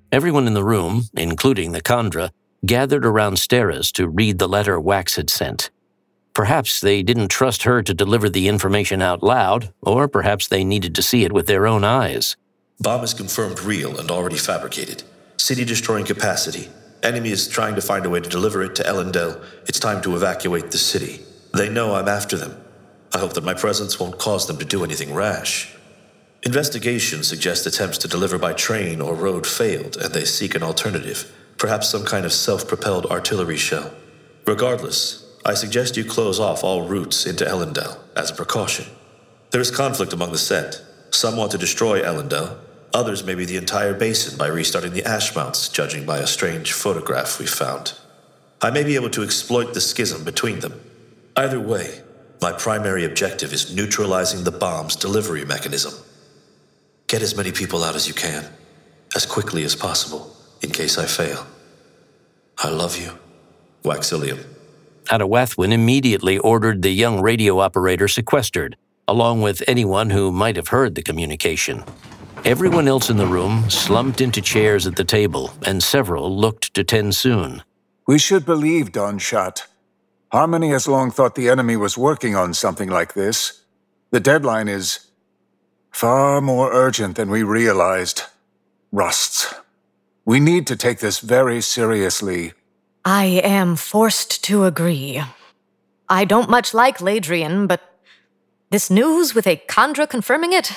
Everyone in the room, including the Kandra, gathered around Steris to read the letter Wax had sent. Perhaps they didn't trust her to deliver the information out loud, or perhaps they needed to see it with their own eyes. Bomb is confirmed real and already fabricated. City-destroying capacity. Enemy is trying to find a way to deliver it to Elendel. It's time to evacuate the city. They know I'm after them. I hope that my presence won't cause them to do anything rash. Investigations suggest attempts to deliver by train or road failed, and they seek an alternative, perhaps some kind of self-propelled artillery shell. Regardless, I suggest you close off all routes into Elendel as a precaution. There is conflict among the set. Some want to destroy Elendel. Others may be the entire basin by restarting the ash mounts, judging by a strange photograph we found. I may be able to exploit the schism between them. Either way, my primary objective is neutralizing the bomb's delivery mechanism. Get as many people out as you can, as quickly as possible, in case I fail. I love you, Waxilium. Adawathwin immediately ordered the young radio operator sequestered, along with anyone who might have heard the communication. Everyone else in the room slumped into chairs at the table, and several looked to TenSoon. We should believe Don Shot. Harmony has long thought the enemy was working on something like this. The deadline is far more urgent than we realized. Rusts. We need to take this very seriously. I am forced to agree. I don't much like Ladrian, but this news with a Kandra confirming it?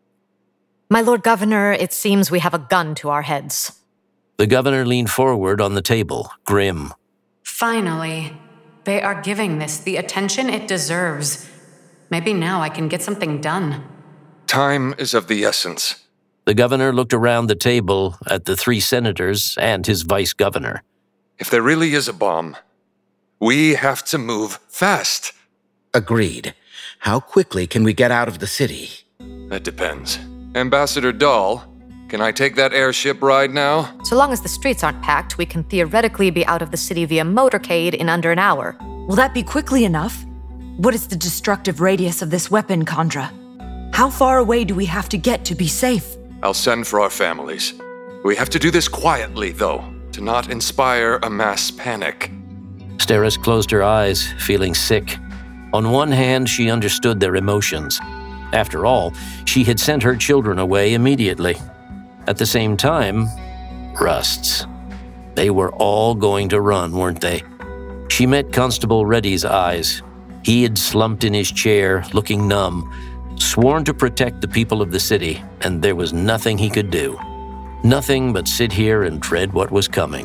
My Lord Governor, it seems we have a gun to our heads. The governor leaned forward on the table, grim. Finally, they are giving this the attention it deserves. Maybe now I can get something done. Time is of the essence. The governor looked around the table at the 3 senators and his vice-governor. If there really is a bomb, we have to move fast. Agreed. How quickly can we get out of the city? That depends. Ambassador Dahl, can I take that airship ride now? So long as the streets aren't packed, we can theoretically be out of the city via motorcade in under an hour. Will that be quickly enough? What is the destructive radius of this weapon, Kandra? How far away do we have to get to be safe? I'll send for our families. We have to do this quietly, though, to not inspire a mass panic. Steris closed her eyes, feeling sick. On one hand, she understood their emotions. After all, she had sent her children away immediately. At the same time, Rusts. They were all going to run, weren't they? She met Constable Reddy's eyes. He had slumped in his chair, looking numb, sworn to protect the people of the city, and there was nothing he could do. Nothing but sit here and dread what was coming.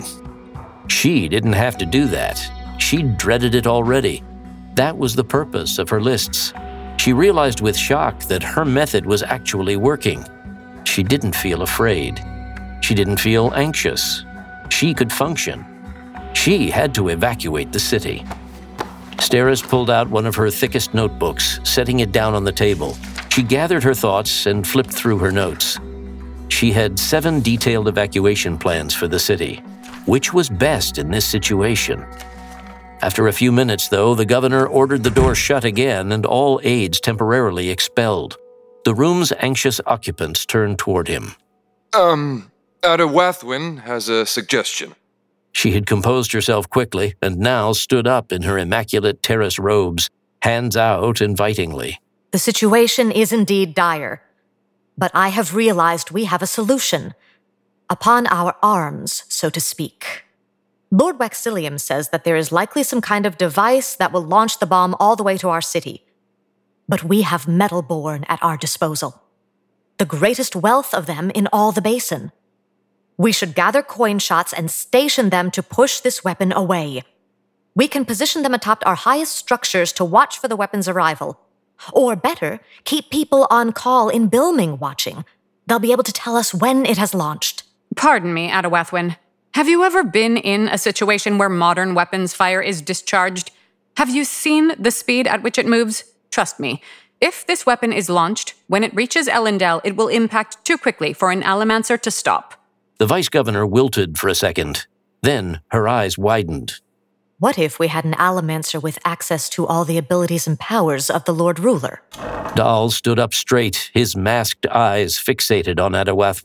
She didn't have to do that. She dreaded it already. That was the purpose of her lists. She realized with shock that her method was actually working. She didn't feel afraid. She didn't feel anxious. She could function. She had to evacuate the city. Steris pulled out one of her thickest notebooks, setting it down on the table. She gathered her thoughts and flipped through her notes. She had 7 detailed evacuation plans for the city. Which was best in this situation? After a few minutes, though, the governor ordered the door shut again and all aides temporarily expelled. The room's anxious occupants turned toward him. Adawathwin has a suggestion. She had composed herself quickly and now stood up in her immaculate terrace robes, hands out invitingly. The situation is indeed dire, but I have realized we have a solution. Upon our arms, so to speak. Lord Waxilium says that there is likely some kind of device that will launch the bomb all the way to our city. But we have Metalborn at our disposal. The greatest wealth of them in all the basin. We should gather coin shots and station them to push this weapon away. We can position them atop our highest structures to watch for the weapon's arrival. Or better, keep people on call in Bilming watching. They'll be able to tell us when it has launched. Pardon me, Adawathwin. Have you ever been in a situation where modern weapons fire is discharged? Have you seen the speed at which it moves? Trust me, if this weapon is launched, when it reaches Elendel, it will impact too quickly for an Allomancer to stop. The vice-governor wilted for a second. Then her eyes widened. What if we had an Allomancer with access to all the abilities and powers of the Lord Ruler? Dahl stood up straight, his masked eyes fixated on Adawathwin.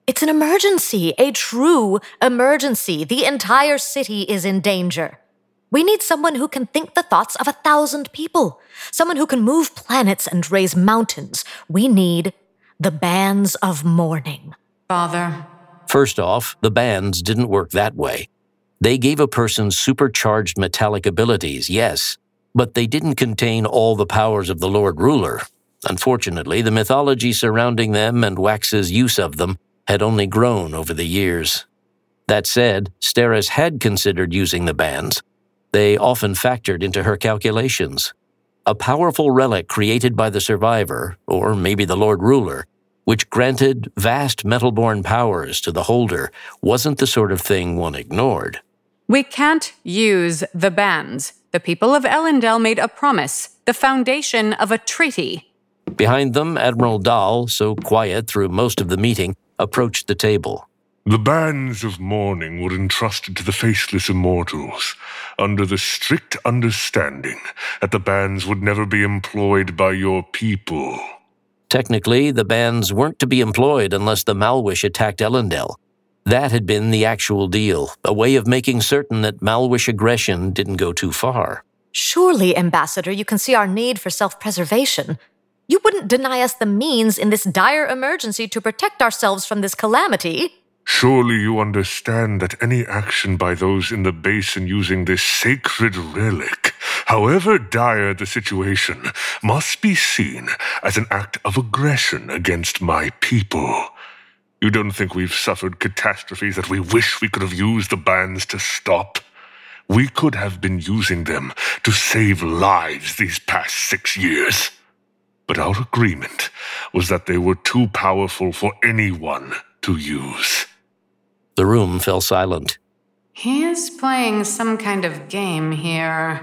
It's an emergency, a true emergency. The entire city is in danger. We need someone who can think the thoughts of 1,000 people, someone who can move planets and raise mountains. We need the bands of mourning. Father. First off, the bands didn't work that way. They gave a person supercharged metallic abilities, yes, but they didn't contain all the powers of the Lord Ruler. Unfortunately, the mythology surrounding them and Wax's use of them had only grown over the years. That said, Steris had considered using the bands. They often factored into her calculations. A powerful relic created by the survivor, or maybe the Lord Ruler, which granted vast metal-borne powers to the holder, wasn't the sort of thing one ignored. We can't use the bands. The people of Elendel made a promise, the foundation of a treaty. Behind them, Admiral Dahl, so quiet through most of the meeting, approached the table. The bands of mourning were entrusted to the faceless immortals, under the strict understanding that the bands would never be employed by your people. Technically, the bands weren't to be employed unless the Malwish attacked Elendel. That had been the actual deal, a way of making certain that Malwish aggression didn't go too far. Surely, Ambassador, you can see our need for self-preservation. You wouldn't deny us the means in this dire emergency to protect ourselves from this calamity. Surely you understand that any action by those in the basin using this sacred relic, however dire the situation, must be seen as an act of aggression against my people. You don't think we've suffered catastrophes that we wish we could have used the bands to stop? We could have been using them to save lives these past 6 years. But our agreement was that they were too powerful for anyone to use. The room fell silent. He is playing some kind of game here.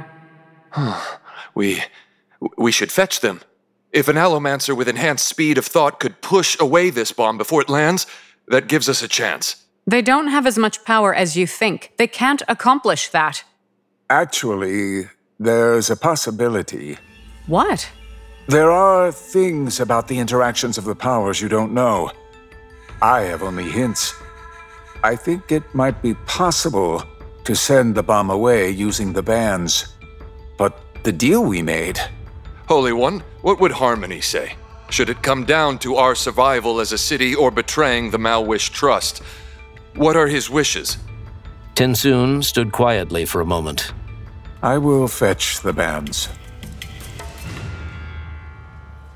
We should fetch them. If an allomancer with enhanced speed of thought could push away this bomb before it lands, that gives us a chance. They don't have as much power as you think. They can't accomplish that. Actually, there's a possibility. What? There are things about the interactions of the powers you don't know. I have only hints. I think it might be possible to send the bomb away using the bands. But the deal we made... Holy One, what would Harmony say? Should it come down to our survival as a city or betraying the Malwish Trust? What are his wishes? Tensoon stood quietly for a moment. I will fetch the bands.